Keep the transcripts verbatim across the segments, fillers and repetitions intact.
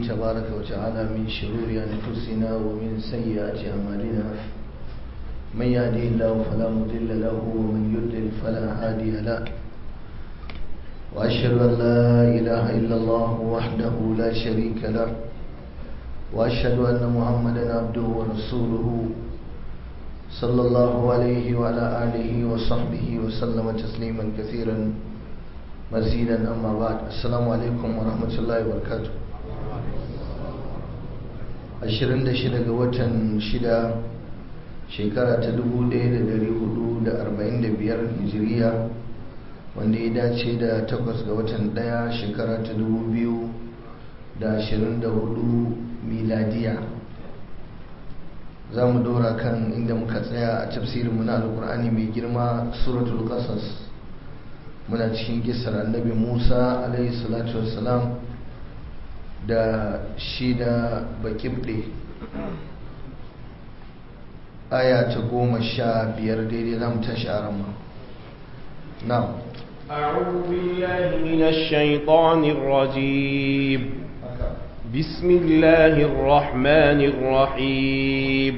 تبارك وتعالى من شرور أنفسنا ومن سيئات أعمالنا من يهده الله فلا مضل له ومن يضلل فلا هادي له وأشهد أن لا إله إلا الله وحده لا شريك له وأشهد أن محمدا عبده ورسوله صلى الله عليه وعلى آله وصحبه وسلم تسليما كثيرا مزيدا. أما بعد، السلام عليكم ورحمة الله وبركاته. ashirin da shida ga watan shida shekara ta dubu ɗaya da ɗari hudu da arba'in da biyar hijiriya, wanda ya dace da takwas ga watan ɗaya shekara ta dubu biyu da ashirin da hudu miladiya. za mu dora kan inda muka tsaya a tafsirinmu na alkur'ani mai girma suratul qasas. muna cikin kisar annabi Musa alaihi salatu wassalam da shi da bakibde, aya ta goma sha biyar daidai za mu tashi a rama. na'am أعوذ بالله من الشيطان الرجيم بسم الله الرحمن الرحيم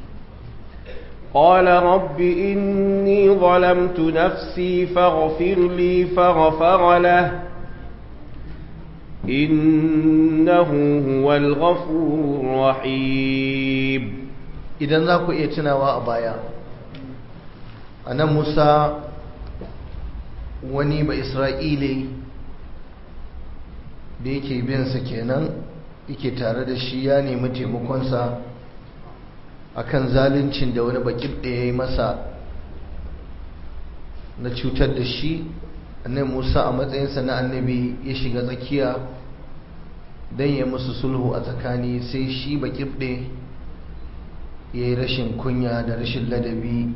قال رب إني ظلمت نفسي فاغفر لي فغفر له إنه هو الغفور الرحيم. idan za ku iya tunawa a baya, anan Musa wani ba Isra'ile da yake binsa kenan, yake tare da shi, ya nemi taimakonsa akan zaluncin da wani bakin da ya yi masa na cutar da shi. annabi Musa a matsayinsa na annabi ya shiga tsakiya don ya musu sulhu a tsakani, sai shi bakin da ya yi rashin kunya da rashin ladabi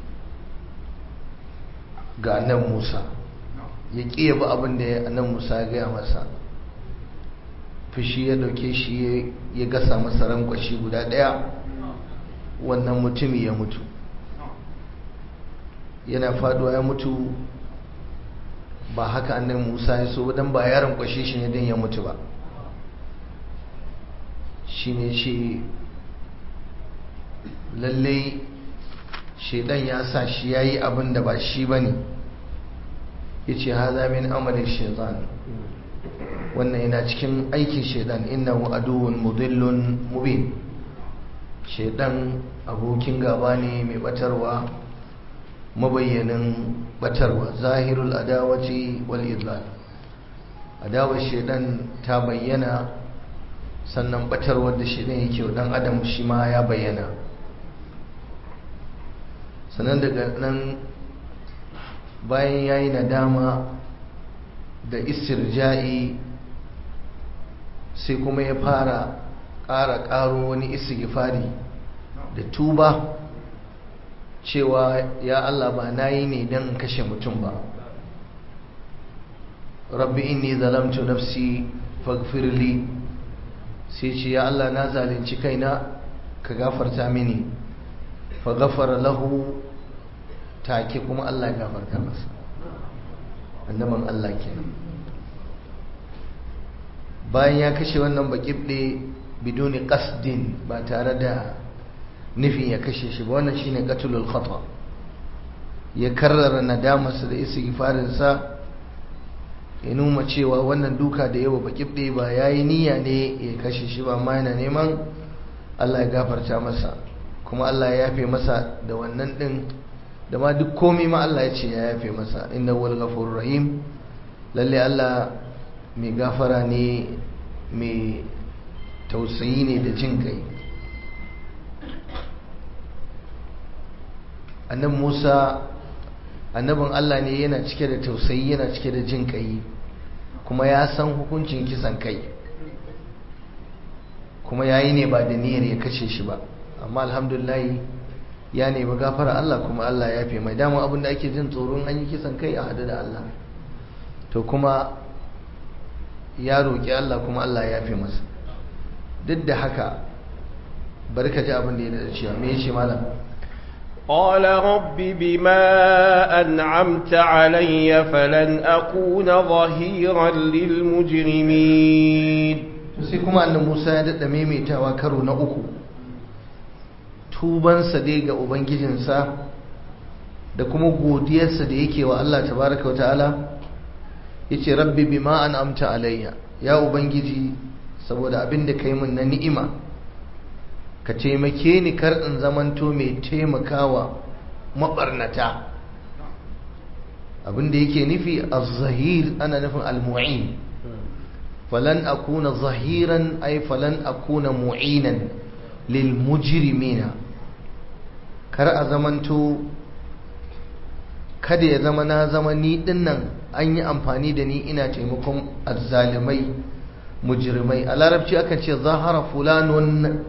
ga annabi Musa, ya ƙi yabi abin da annabi Musa ya gaya masa. fushi ya ɗauke shi ya gasa masa rankwashi guda ɗaya, wannan mutumi ya mutu. yana faduwa ya mutu ba haka annabi Musa ya so, dan ba ya rankwashe shi ne dan ya mutu ba. shine ce lalle shedan ya sa shi yayi abin da ba shi bane. yace hadha min amali shaytan, wannan yana cikin aikin shedan. innahu aduwwun mudillun mubin, shedan abokin gaba ne mai batarwa, mabayyanin batarwa. zahirul adawati wal idlal, adawar shedan ta bayyana, sannan batarwar da shedan yake wa dan adam shi ma ya bayyana. sannan daga nan bayan yayi nadama da istirja'i, sai kuma ya fara ƙara ƙaro wani istighfari da tuba, cewa ya Allah ba nayi ne dan in kashe mutum ba. rabbi inni zalamtu nafsi faghfir li, sai ce ya Allah na zalunci kaina ka gafarta mini. fa ghafara lahu, take kuma Allah ya gafarta masa. annaban Allah kenan. bayan ya kashe wannan bakibde biduni qasdin, ba tare da nufin ya kashe shi ba, wannan shine qatlul khata. ya karrara nadamarsa da istighfarin sa, ya nuna cewa wannan duka da yawa bakibde ba yayi niyya ne ya kashe shi ba, amma yana neman Allah ya gafarta masa, kuma Allah ya yafe masa da wannan din, da ma duk komai ma Allah ya ce ya yafe masa. innahu wal ghafurur rahim, lalle Allah mai gafara ne, mai tausayi ne da jin kai. annabi Musa annabin Allah ne, yana cike da tausayi, yana cike da jin kai, kuma ya san hukuncin kisan kai, kuma yayi ne ba da niyyar ya kashe shi ba. amma alhamdulillah ya nemi gafara Allah, kuma Allah ya yafe mai. dama abin da ake jin tsoron an yi kisan kai a hadu da Allah, to kuma ya roƙi Allah, kuma Allah ya yafe masa. duk da haka bari ka ji abin da ya da cewa me yace malam. قال رب بما أنعمت علي فلن أكون ظهيرا للمجرمين. sai kuma annabi Musa ya daɗa maimaitawa karo na uku tubansa dai ga ubangijinsa da kuma godiyarsa da yake wa Allah tabaraka wa ta'ala yace rabbi bima an'amta alayya ya ubangiji saboda abin da kai min na ni'ima ka taimake ni kar in zamanto mai taimakawa mabarnata abin da yake nufi az-zahir ana nufin al-mu'in falan akuna zahiran ay falan akuna mu'inan lil mujrimina kar a zamanto kada ya zama na zama ni dinnan an yi amfani da ni ina taimakon azzalimai mujrimai a larabci akan ce zahara fulanun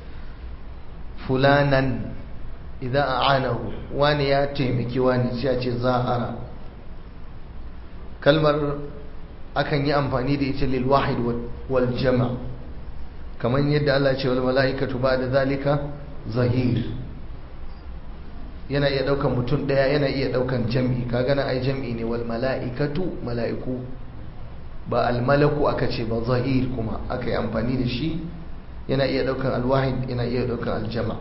fulanan idan a'anahu wani ya taimaki wani sai a ce zahara kalmar akan yi amfani da ita lil wahid wal jama' kamar yadda Allah ya ce wal mala'ikatu ba'da zalika zahir yana iya daukan mutum daya yana iya daukan jam'i kaga na ai jam'i ne wal mala'ikatu mala'iku ba al malaku aka ce ba zahir kuma aka yi amfani da shi yana iya daukan al wahid yana iya daukan al jama'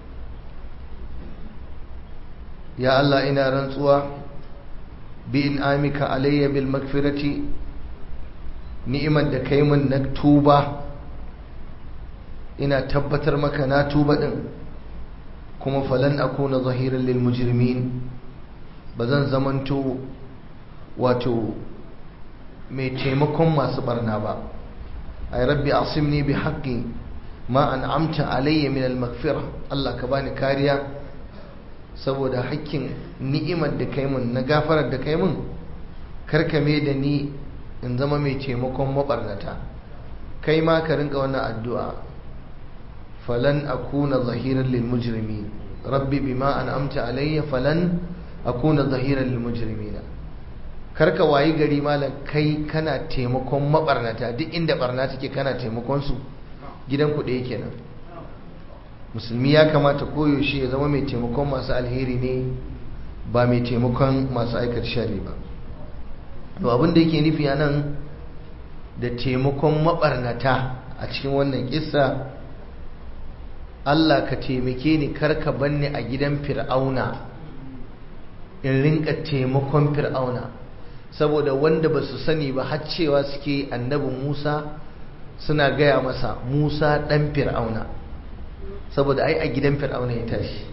ya Allah ina rantsuwa bi in'amika alayya bil magfirati ni'imar da kai min na tuba ina tabbatar maka na tuba din kuma falan akuna zahiran lil mujrimin bazan zamanto wato mai taimakon masu barna ba ay rabbi asimni bi haqqi ma an'amta alayya min al maghfira Allah ka bani kariya saboda hakkin ni'imar da kai mun na gafarar da kai mun karkame da ni in zama mai taimakon mabarnata kai ma ka rinka wannan addu'a falan akuna zahiran lil mujrimin rabbi bima an'amta alayya falan akuna zahiran lil mujrimin karka wayi gari malam kai kana taimakon mabarnata duk inda barna take kana taimakon su gidan ku ɗaya kenan musulmi ya kamata koyaushe ya zama mai taimakon masu alheri ne ba mai taimakon masu aikata shari ba to abin da yake nufi anan da taimakon mabarnata a cikin wannan kissa Allah ka taimake ni karka banni a gidan fir'auna in rinka taimakon fir'auna saboda wanda ba su sani ba har cewa suke annabi Musa suna gaya masa Musa dan fir'auna saboda ai a gidan fir'auna ya tashi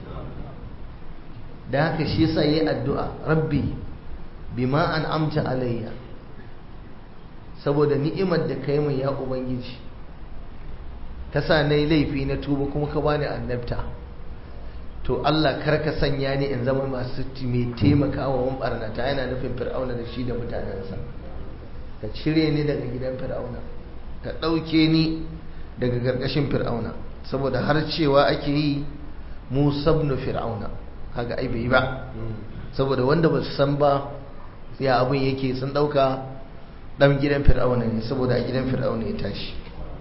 da haka shi yasa yayi addu'a rabbi bima an'amta alayya saboda ni'imar da kai min ya ubangiji ka sa nayi laifi na tuba kuma ka bani annabta to Allah kar ka sanya ni in zama masu mai taimakawa mun barnata yana nufin fir'auna da shi da mutanensa ka cire ni daga gidan fir'auna ka dauke ni daga gargashin fir'auna saboda har cewa ake yi Musa ibn fir'auna kaga ai bai ba saboda wanda ba su san ba ya abin yake sun dauka dan gidan fir'auna ne saboda a gidan fir'auna ya tashi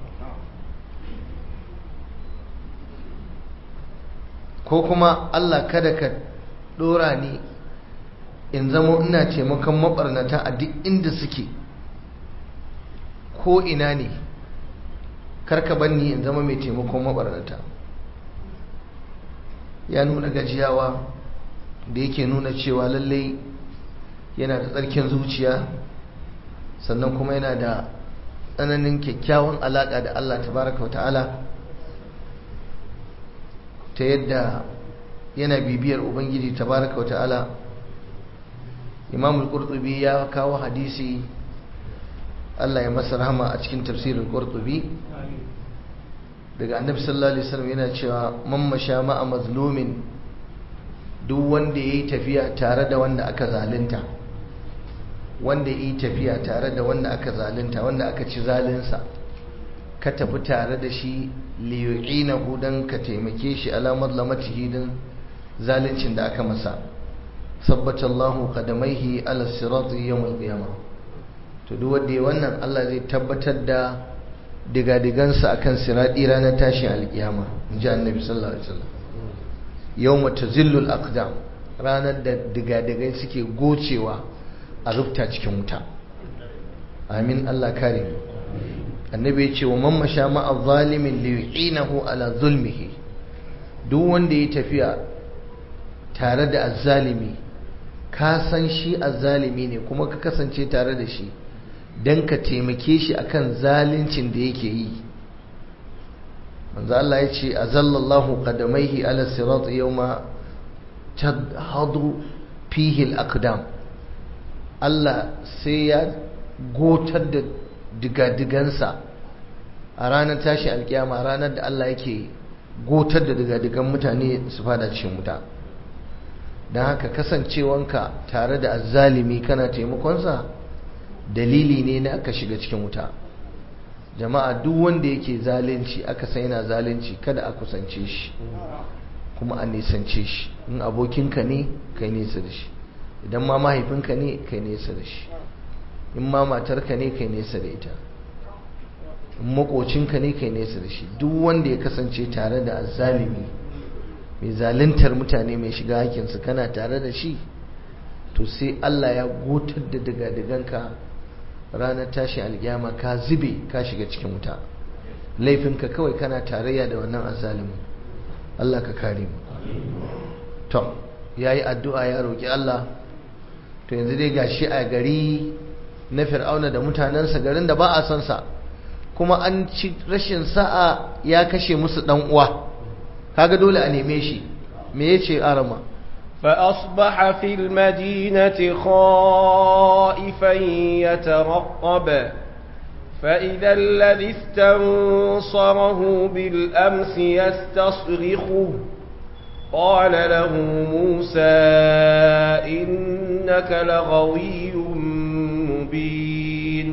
ko kuma Allah kada ka dora ni in zama ina taimakon mabarnata a duk inda suke ko ina ne karka banni in zama mai taimakon mabarnata ya nuna gajiyawa da yake nuna cewa lallai yana da tsarkin zuciya sannan kuma yana da tsananin kyakkyawan alaƙa da Allah tabaraka wata'ala ta yadda yana bibiyar ubangiji tabaraka wata'ala Imam al-Qurtubi ya kawo hadisi Allah ya masa rahama a cikin tafsirin Qurtubi daga annabi sallallahu alaihi wasallam yana cewa man masha ma'a mazlumin duk wanda yayi tafiya tare da wanda aka zalunta wanda yayi tafiya tare da wanda aka zalunta wanda aka ci zalunsa ka tafi tare da shi li yu'inahu dan ka taimake shi ala madlamatihi dan zaluncin da aka masa sabbata Allahu qadamaihi ala sirati yawm al-qiyamah to duk wanda yayi wannan Allah zai tabbatar da digadigansa akan sirati ranar tashin alkiyama inji annabi sallallahu alaihi wasallam yawma tazillu al-aqdam ranar da digadigai suke gocewa a rufta cikin wuta amin Allah kare mu annabi ya ce wa man masha ma'a zalimin li yu'inahu ala zulmihi, duk wanda ya tafiya tare da azzalimi, ka san shi azzalimi ne kuma ka kasance tare da shi dan ka taimake shi akan zaluncin da yake yi. manzo Allah ya ce azallallahu qadamaihi ala sirat yawma tadhadu fihi al-aqdam, Allah sai ya gotar da digadigansa a ranar tashi alkiyama, ranar da Allah yake gotar da digadigan mutane su fada cikin wuta. don haka kasancewanka tare da azzalimi kana taimakonsa dalili ne na aka shiga cikin wuta. jama'a duk wanda yake zalunci aka sai yana zalunci kada a kusance shi kuma a nisance shi. in abokinka ne kai nesa da shi, idan ma mahaifinka ne kai nesa da shi, in ma matarka ne kai nesa da ita, in makocinka ne kai nesa da shi. duk wanda ya kasance tare da azzalimi mai zaluntar mutane mai shiga hakinsu kana tare da shi, to sai Allah ya gotar da daga-daganka ranar tashi alkiyama, ka zube ka shiga cikin wuta. laifinka kawai kana tarayya da wannan azzalimin. Allah ka kare mu. to yayi addu'a ya roki Allah, to yanzu dai gashi a gari na Fir'auna da mutanensa, garin da ba a son sa, kuma an ci rashin sa'a ya kashe musu dan uwa, kaga dole a neme shi. me yace arama فأصبح في المدينة خائفا يترقب فإذا الذي استنصره بالأمس يستصرخه قال له موسى إنك لغوي مبين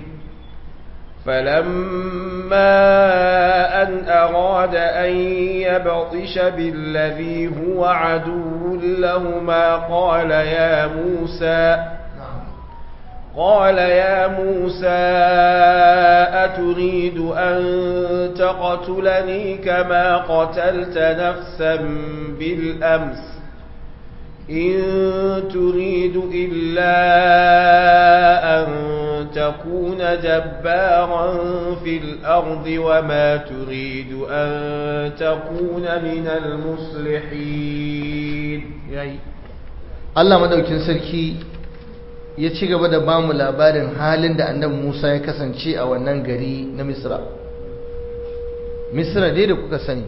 فلما أن أراد أن يبطش بالذي هو عدو لهما قال يا موسى قال يا موسى أتريد أن تقتلني كما قتلت نفسا بالأمس إن تريد إلا أن تكون جبارا في الأرض وما تريد أن تكون من المصلحين. Allah madaukin sarki ya ci gaba da bamu labarin halin da annabi Musa ya kasance a wannan gari na Misra. Misra dai da kuka sani,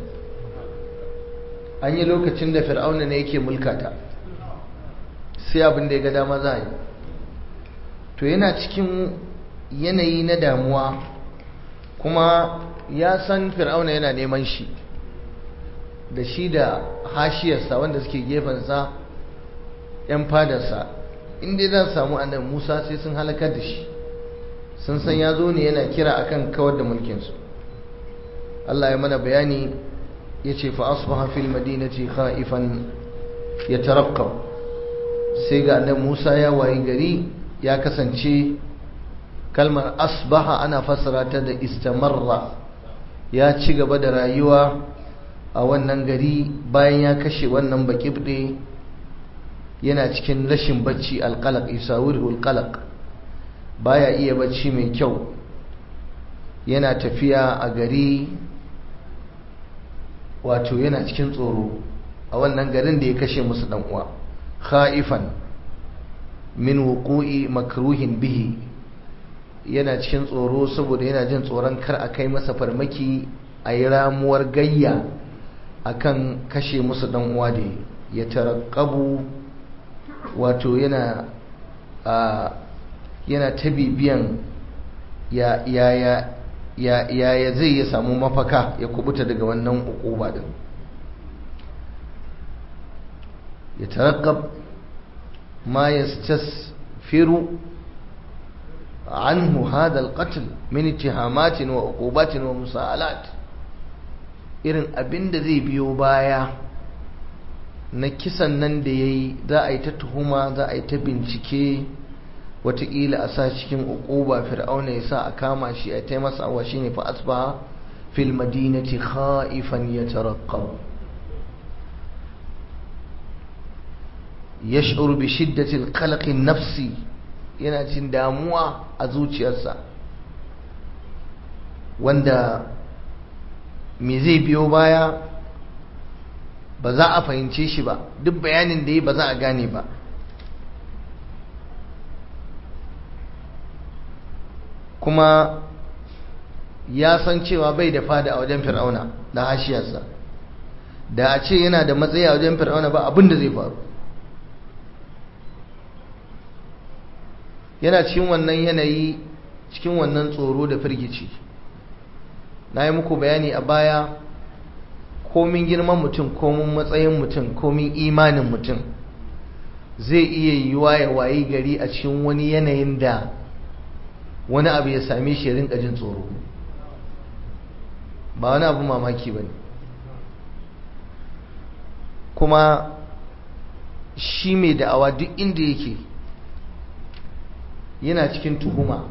an yi lokacin da Fir'auna ne yake mulkata, sai abin da ya ga dama za a yi. to yana cikin yanayi na damuwa, kuma ya san Fir'auna yana neman shi da shi da hashiyarsa wanda suke gefensa, ‘yan fadarsa. inda za su samu annabi Musa sai sun halakar da shi, sun san ya zo ne yana kira akan kawar da mulkinsu. Allah ya mana bayani ya ce fa asbaha fil madinati khaifan yataraqqab, sai ga annabi Musa ya wayi gari ya kasance. kalmar asbaha ana fassara ta da istamarra, ya ci gaba da rayuwa a wannan gari bayan ya kashe wannan bakibde. yana cikin rashin bacci, alqalaq isawirul qalaq, baya iya bacci mai kyau, yana tafiya a gari, wato yana cikin tsoro a wannan garin da ya kashe musu dan uwa. khaifan min wuqu'i makruhin bihi, yana cikin tsoro saboda yana jin tsoron kar a kai masa farmaki a yi ramuwar gayya akan kashe musu dan uwa da ya tarakkabu, wato yana a yana ta bibiyan ya ya ya ya ya zai ya samu mafaka ya kubuta daga wannan ukuba din. ya tarakkab ma yastasfiru anhu hada alqatl min ittihamatin wa uqubatin wa musaalat, irin abinda zai biyo baya na kisan nan da yayi. za a yi ta tuhuma, za a yi ta bincike, wataƙila a sa cikin uquba, Fir'auna ya sa a kama shi a taimasa wa shine fa asbaha fil madinati khaifan yataraqqab yash'uru bi shiddati al-qalaq an-nafsi, yana jin damuwa a zuciyarsa. wanda me zai biyo baya ba za a fahimce shi ba, duk bayanin da yi ba za a gane ba. kuma ya san cewa bai da fada a wajen fir'auna da hashiyarsa, da a ce yana da matsayi a wajen fir'auna ba abin da zai faru. yana cikin wannan yanayi, cikin wannan tsoro da firgici. na yi muku bayani a baya, komin girman mutum, komin matsayin mutum, komin imanin mutum zai iya yiwa ya wayi gari a cikin wani yanayin da wani abu ya same shi ya rinka jin tsoro. ba wani abu mamaki ba ne. kuma shi mai da'awa duk inda yake yana cikin tuhuma,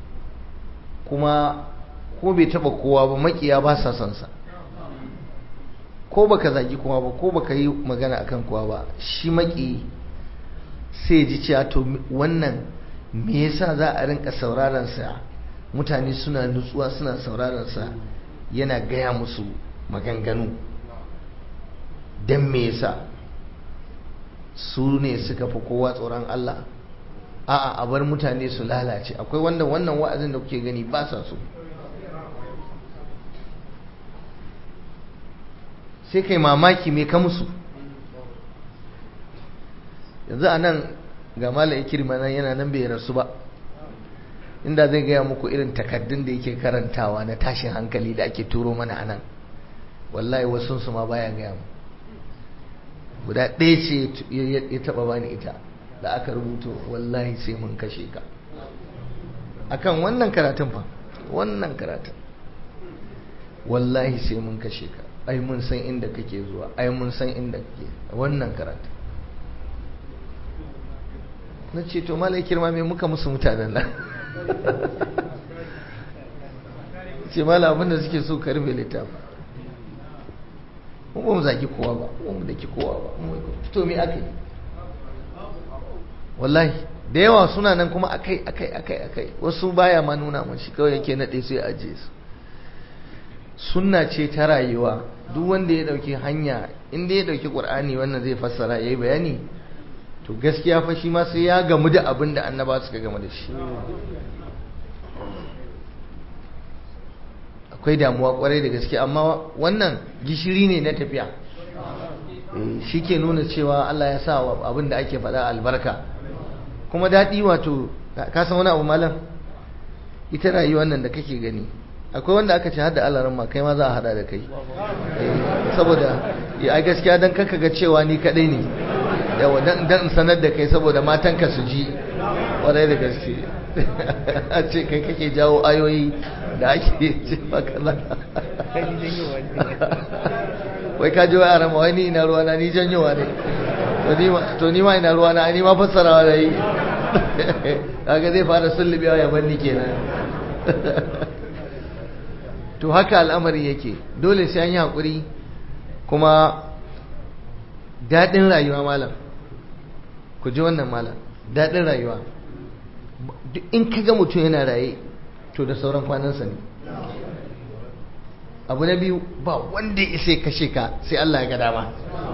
kuma ko bai taba kowa ba, makiya ba sa son sa. ko baka zagi kowa ba, ko baka yi magana akan kowa ba, shi maki sai ji cewa to wannan me yasa za a rinka sauraron sa, mutane suna nutsuwa suna sauraron sa yana gaya musu maganganu, dan me yasa su ne suka fi kowa tsoron Allah? a'a a bar mutane su lalace. akwai wanda wannan wa'azin da kuke gani ba sa so. sai kai mamaki me ka musu. yanzu a nan ga Malam Ikirma nan yana nan bai rasu ba, inda zai gaya muku irin takaddun da yake karantawa na tashin hankali da ake turo mana anan, wallahi wasu su ma baya gaya mu. guda ɗaya ce ya taɓa bani ita da aka rubuto, wallahi sai mun kashe ka akan wannan karatun fa, wannan karatun wallahi sai mun kashe ka, ai mun san inda kake zuwa, ai mun san inda kake, wannan karatun. na ce to Malam Ikirma me muka musu mutanen nan? ce Malam abinda suke so ka rufe littafi. mu ba mu zaki kowa ba, mu mu daki kowa ba, to me aka yi? wallahi da yawa suna nan kuma akai akai akai akai wasu baya ma nuna mun shi, kawai yake nade su ya ajiye su. sunna ce ta rayuwa. duk wanda ya dauki hanya, inda ya dauki Qur'ani wannan zai fassara yayi bayani, to gaskiya fa shi ma sai ya gamu da abin da annaba suka gamu da shi. akwai damuwa kwarai da gaske, amma wannan gishiri ne na tafiya. shi ke nuna cewa Allah ya sa abin da ake faɗa albarka. kuma daɗi, wato ka san wani abu malam, ita rayuwar nan da kake gani, akwai wanda aka ce hada alaran ma kai ma za a hada da kai. saboda ya gaskiya dan kanka ga cewa ni kadai ne, yawa dan dan sanar da kai saboda matanka su ji kwarai da gaske. a ce kai kake jawo ayoyi da ake ce maka la wai ka ji wai a rama, wai ni ina ruwa na, ni janyowa ne, to ni ma ina ruwa na, ni ma fassarawa da yi. kaga zai fara sullubewa ya banni kenan. to haka al'amari yake, dole sai an yi haƙuri. kuma daɗin rayuwa malam, ku ji wannan malam, daɗin rayuwa in ka ga mutum yana raye to da sauran kwanansa ne. abu na biyu, ba wanda ya isa kashe ka sai Allah ya ga dama.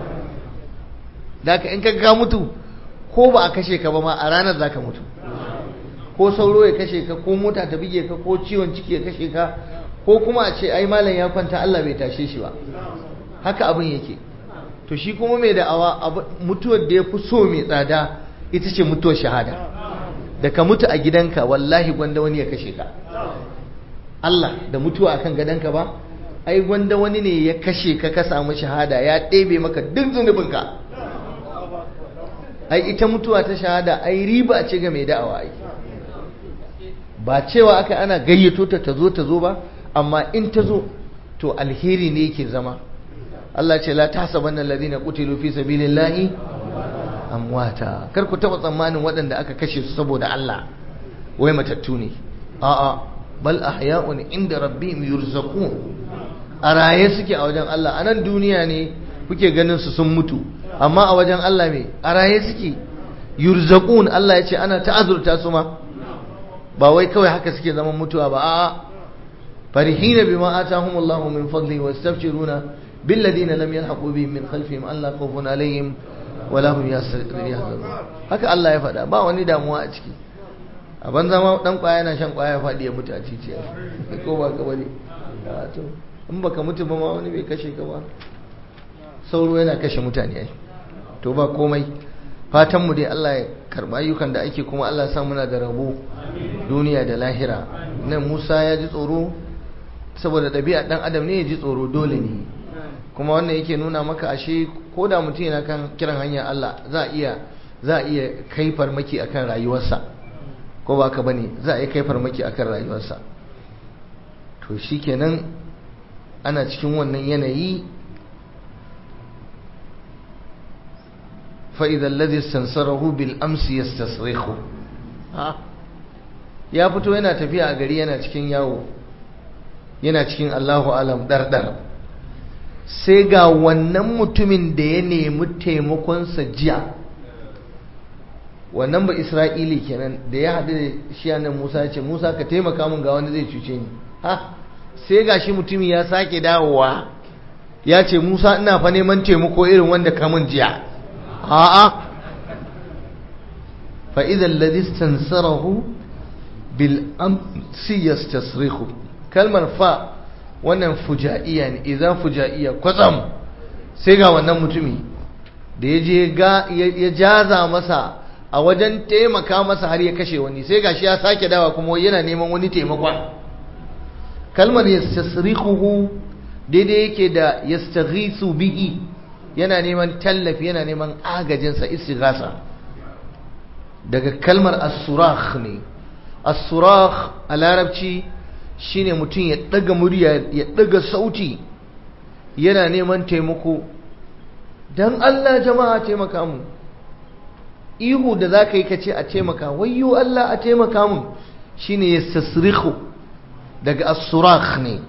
da haka in ka ga mutu, ko ba a kashe ka ba ma a ranar za ka mutu. ko sauro ya kashe ka, ko mota ta bige ka, ko ciwon ciki ya kashe ka, ko kuma a ce ai malam ya kwanta Allah bai tashe shi ba. haka abin yake. to shi kuma mai da'awa, mutuwar da ya fi so mai tsada ita ce mutuwar shahada. da ka mutu a gidanka, wallahi gwanda wani ya kashe ka. Allah, da mutuwa akan gadonka ba, ai gwanda wani ne ya kashe ka ka samu shahada, ya ɗebe maka duk zunubinka. ai ita mutuwa ta shahada ai riba ce ga mai da'awa. ai ba cewa aka ana gayyato ta ta zo ta zo ba, amma in ta zo to alheri ne yake zama. Allah ce la tahsabanna alladhina qutilu fi sabilillahi amwata, kar ku taba tsammanin waɗanda aka kashe su saboda Allah wai matattu ne. a'a, bal ahya'un inda rabbihim yurzaqun, a raye suke a wajen Allah. a nan duniya ne kuke ganin su sun mutu, amma a wajen Allah me, a raye suke. yurzaqun, Allah ya ce ana ta'azurta su ma, ba wai kawai haka suke zaman mutuwa ba. a'a, farihina bima atahumullahu min fadli wastabshiruna billadina lam yalhaqu bihim min khalfihim alla khawfun alaihim wala hum yahzanun. Haka Allah ya faɗa, ba wani damuwa a ciki. A banza ma dan kwaya yana shan kwaya faɗi ya mutu a titi ko ba ka bane. To in baka mutu ba ma wani bai kashe ka ba. Sauro yana kashe mutane ai. To ba komai. Fatan mu dai Allah ya karba ayyukan da ake, kuma Allah ya sa muna da rabo duniya da lahira. Nan Musa ya ji tsoro saboda ɗabi'a dan adam ne ya ji tsoro, dole ne. Kuma wannan yake nuna maka ashe ko da mutum yana kan kiran hanyar Allah za a iya za a iya kai farmaki akan rayuwarsa, ko ba ka bane, za a iya kai farmaki akan rayuwarsa. To shikenan ana cikin wannan yanayi, fa idza alladhi istansarahu bil amsi yastasrikhu. ha ya fito yana tafiya a gari, yana cikin yawo, yana cikin Allahu alam dardar, sai ga wannan mutumin da ya nemi taimakonsa jiya, wannan ba Isra'ili kenan, da ya haɗu da shi nan Musa ya ce, Musa ka taimaka min ga wanda zai cuce ni. Ha sai ga shi mutumin ya sake dawowa ya ce, Musa ina fa neman taimako irin wanda ka min jiya. a'a fa idza alladhi istansarahu bil amsi yastasrihu. kalmar fa wannan fujaiya ne, idan fujaiya kwatsam sai ga wannan mutumi da ya je ga ya jaza masa a wajen taimaka masa har ya kashe wani, sai gashi ya sake dawa kuma yana neman wani taimakon. kalmar yastasrihu daidai yake da yastaghisu bihi, yana neman tallafi, yana neman agajinsa, istighasa. daga kalmar as-surakh ne. as-surakh a larabci shine mutum ya daga murya, ya daga sauti, yana neman taimako. dan Allah jama'a taimaka mu. ihu da zaka yi kace a taimaka, wayyo Allah a taimaka mu, shine yastasrikhu, daga as-surakh ne.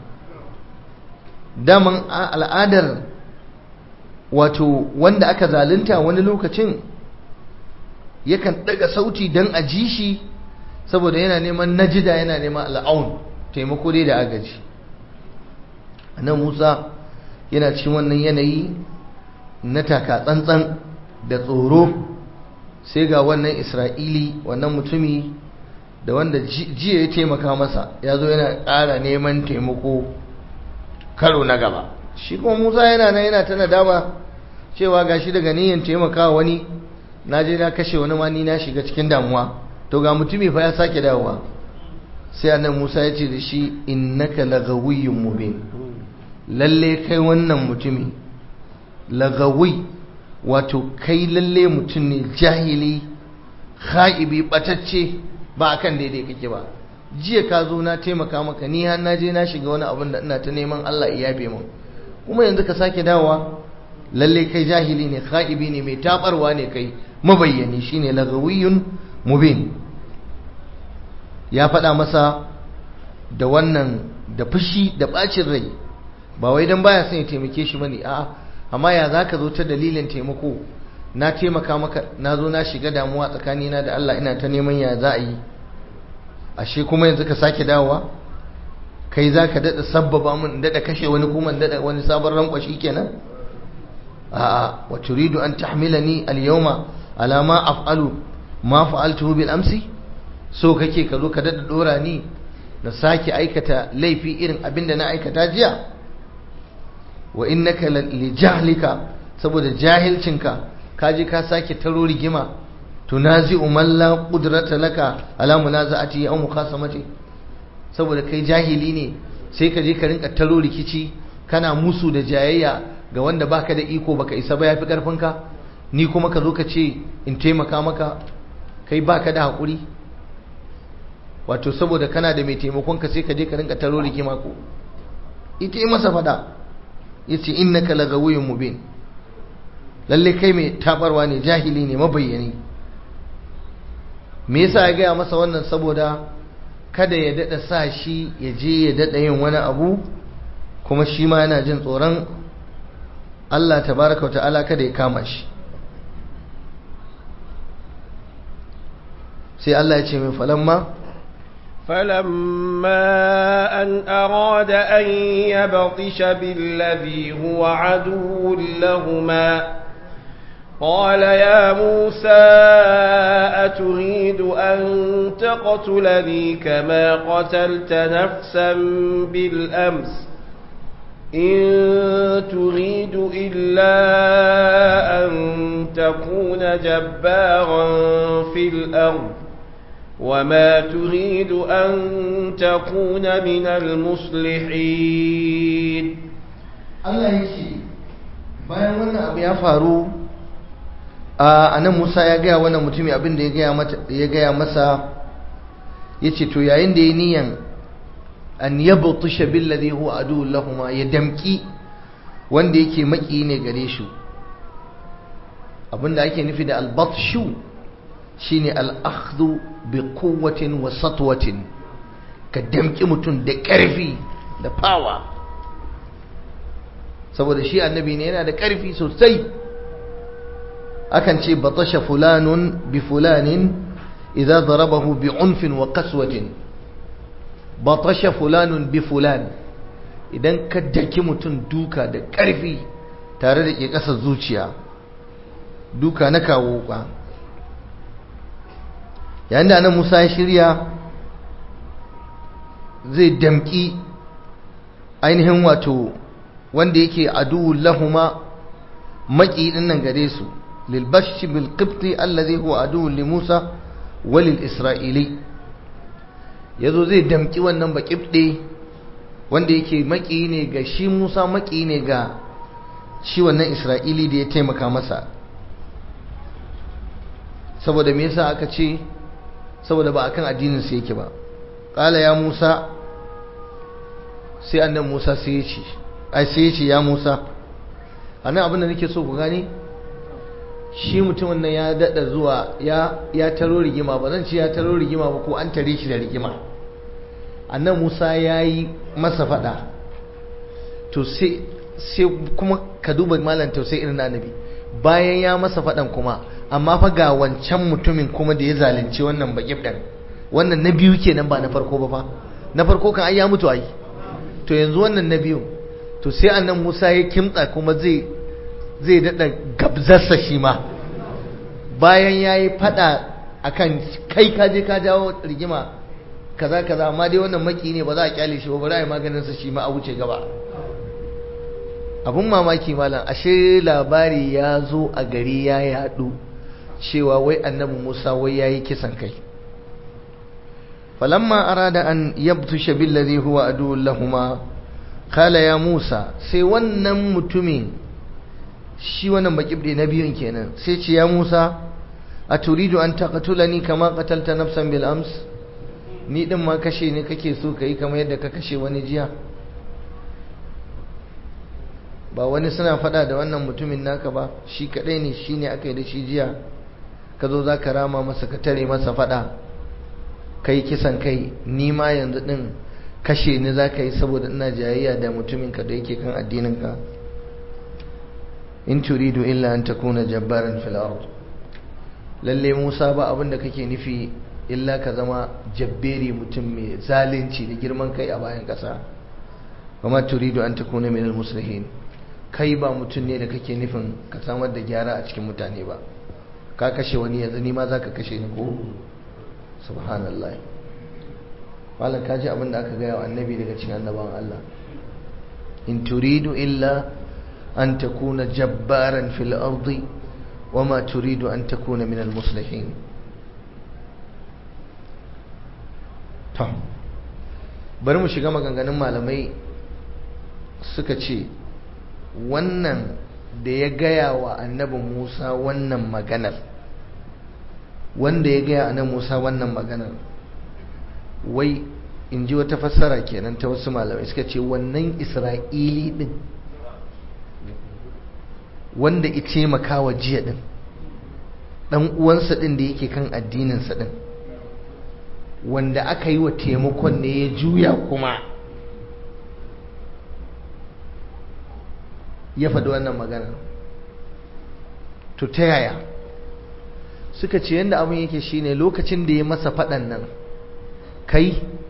daman al'adar wato wanda aka zalunta wani lokacin yakan daga sauti dan a ji shi, saboda yana neman najida, yana neman al'aun, taimako dai da agaji. nan Musa yana cikin wannan yanayi na taka tsantsan da tsoro, sai ga wannan Isra'ili, wannan mutumi da wanda jiya ya taimaka masa, ya zo yana ƙara neman taimako karo na gaba. Shi kuma Musa yana nan yana ta nadama cewa gashi daga niyyar taimaka wani na je na kashe wani ma, ni na shiga cikin damuwa. to ga mutumi fa ya sake dawowa. sai annabi Musa ya ce da shi, innaka lagawiyyun mubin, lalle kai wannan mutumi lagawi, wato kai lalle mutum ne jahili, khaibi, batacce, ba akan daidai kake ba. jiya ka zo na taimaka maka, ni har na je na shiga wani abin da ina ta neman Allah ya yafe min, kuma yanzu ka sake dawowa. lalle kai jahili ne, khaibi ne, mai tabarwa ne kai, mabayyani, shine lagawiyyun mubin. ya faɗa masa da wannan da fushi da bacin rai, ba wai dan baya son ya taimake shi bane, a'a, amma ya zaka zo ta dalilin taimako, na taimaka maka, na zo na shiga damuwa tsakanina da Allah, ina ta neman ya za a yi, ashe kuma yanzu ka sake dawowa, kai zaka dada sabbaba mun dada kashe wani, kuma dada wani sabon rankwashi kenan. a'a, wa turidu an tahmilani al-yawma ala ma af'alu ma fa'altuhu bil amsi, so kake ka zo ka dada dora ni na sake aikata laifi irin abinda na aikata jiya. wa innaka li jahlika, saboda jahilcinka kaje ka sake taro rigima, tunazi'u man la qudrata laka ala munaza'ati aw mukhasamati, saboda kai jahili ne sai ka je ka rinka taro rikici, kana musu da jayayya ga wanda baka da iko, baka isa ba, yafi karfinka, ni kuma ka zo ka ce in taimaka maka, kai baka da hakuri. wato saboda kana da mai taimakon ka sai ka je ka rinka taro rigima ko ita yi masa fada, yace innaka lagawiyyun mubin, lalle kai mai tabarwa ne, jahili ne, mabayyani. me yasa ya gaya masa wannan? saboda kada ya dada sa shi ya je ya dada yin wani abu, kuma shi ma yana jin tsoron Allah tabaraka wa ta'ala kada ya kama shi. sai Allah ya ce min falamma فلما أن أراد أن يبطش بالذي هو عدو لهما قال يا موسى أتريد أن تقتلني كما قتلت نفسا بالأمس إن تريد إلا أن تكون جبارا في الأرض وما تريد أن تكون من المصلحين. الله يشي bayan wannan abu ya faru a nan Musa ya gaya wannan mutumi abin da ya gaya masa yace to yayin da ya niyan an yabtusha billadhi huwa adu lahumma ya damki wanda yake maki ne gare shi abinda ake nufi da albatshu shine al-akhdhu bi quwwatin wa satwatin ka damki mutum da ƙarfi da power saboda shi annabi ne yana da ƙarfi sosai akan ce batasha fulanun bi fulanin idza darabahu bi unfin wa qaswatin batasha fulanun bi fulan idan ka daki mutum duka da ƙarfi tare da ke ƙasar zuciya duka na kawo ka yayin da annabi Musa ya shirya zai damki ainihin wato wanda yake aduwwul lahuma maki din nan gare su lil bashi bil qibti alladhi huwa aduwwul li Musa wa lil isra'ili yazo zai damki wannan baqibde wanda yake maki ne ga shi Musa maki ne ga shi wannan Isra'ili da ya taimaka masa saboda me yasa aka ce saboda ba akan addinin sa yake ba qala ya Musa sai annabi Musa sai ya ce ai sai ya ce ya Musa anan abin da nake so ku gane shi mutumin nan ya dada zuwa ya ya taro rigima ba zan ce ya taro rigima ba ko an tare shi da rigima annabi Musa yayi masa fada to sai sai kuma ka duba malam tausayi irin annabi bayan ya masa fadan kuma amma fa ga wancan mutumin kuma da ya zalunci wannan bakib dan wannan na biyu kenan ba na farko ba fa na farko kan ai ya mutu ai to yanzu wannan na biyu to sai annabi Musa ya kimtsa kuma zai zai dada gabzarsa shi ma bayan yayi fada akan kai ka je ka jawo rigima kaza kaza amma dai wannan maki ne ba za a kyale shi ba bari ai maganin sa shi ma a wuce gaba abun mamaki malam ashe labari ya zo a gari ya yadu cewa wai annabi Musa wai yayi kisan kai falamma arada an yabtusha billadhi huwa adu lahumma qala ya Musa sai wannan mutumin shi wannan bakibde na biyun kenan sai ce ya Musa aturidu an taqtulani kama qatalta nafsan bil ams ni din ma kashe ne kake so kai kamar yadda ka kashe wani jiya ba wani suna fada da wannan mutumin naka ba shi kadai ne shine aka yi da shi jiya ka zo za ka rama masa ka tare masa fada kai kisan kai ni ma yanzu din kashe ni za ka yi saboda ina jayayya da mutumin ka da yake kan addinin ka in turidu illa an takuna jabbaran fil ard lalle Musa ba abin da kake nufi illa ka zama jabberi mutum mai zalunci da girman kai a bayan kasa kuma turidu an takuna min al muslihin kai ba mutum ne da kake nufin ka samar da gyara a cikin mutane ba ka kashe wani yanzu ni ma za ka kashe ni ko subhanallah malam kaji abin da aka gaya wa annabi daga cikin annabawan Allah in turidu illa an takuna jabbaran fil ardi wama turidu an takuna min al muslihin to bari mu shiga maganganun malamai suka ce wannan da ya gaya wa annabi Musa wannan maganar wanda ya gaya annabi Musa wannan maganar wai in ji wata fassara kenan ta wasu malamai suka ce wannan Isra'ili din wanda ya taimaka wa jiya din dan uwansa din da yake kan addininsa din wanda aka yi wa taimakon ne ya juya kuma ya faɗi wannan magana to ta yaya suka ce yadda abin yake shine lokacin da ya masa faɗan nan kai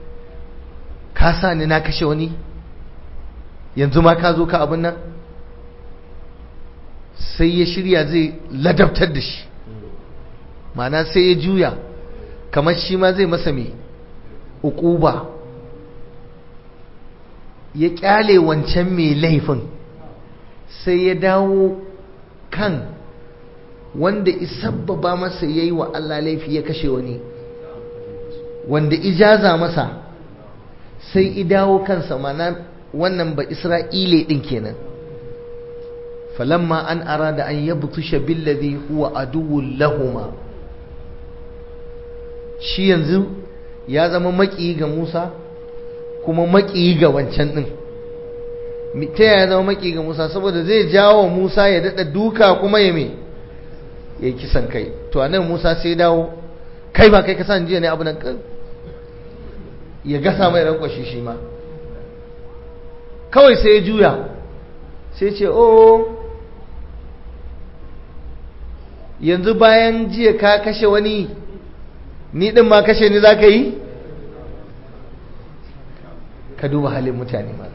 ka sa ni na kashe wani yanzu ma ka zo ka abin nan sai ya shirya zai ladabtar da shi ma'ana sai ya juya kamar shi ma zai masa mai uquba ya kyale wancan mai laifin sai ya dawo kan wanda isabbaba masa yayi wa Allah laifi ya kashe wani wanda ijaza masa sai i dawo kansa mana wannan ba Isra'ile din kenan falamma an arada an yabtusha billadhi huwa aduwwul lahumma shi yanzu ya zama maki ga Musa kuma maki ga wancan din ta yaya zama maki ga Musa saboda zai jawo Musa ya dada duka kuma ya me ya kisan kai to anan Musa sai dawo kai ba kai ka san jiya ne abu nan ya gasa mai rankwashi shi ma kawai sai ya juya sai ce oh yanzu bayan jiya ka kashe wani ni din ma kashe ni za ka yi ka duba halin mutane ma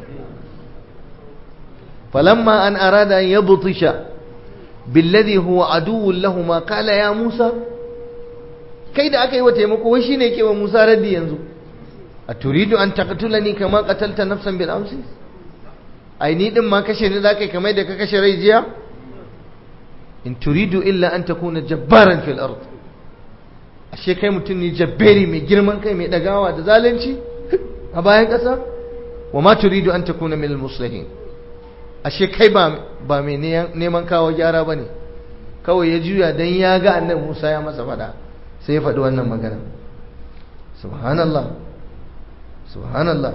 falamma an arada an yabtisha billadhi huwa aduwwun lahumma qala ya Musa kai da aka yi wa taimako wai shine yake wa Musa raddi yanzu aturidu an taqtulani kama qatalta nafsan bil amsi ai ni din ma kashe ni zakai kamar da ka kashe rai jiya in turidu illa an takuna jabbaran fil ard ashe kai mutum ne jabberi mai girman kai mai dagawa da zalunci a bayan kasa wa ma turidu an takuna minal muslihin ashe kai ba ba mai neman kawo gyara bane kawai ya juya dan ya ga annabi Musa ya masa fada sai ya faɗi wannan magana subhanallah subhanallah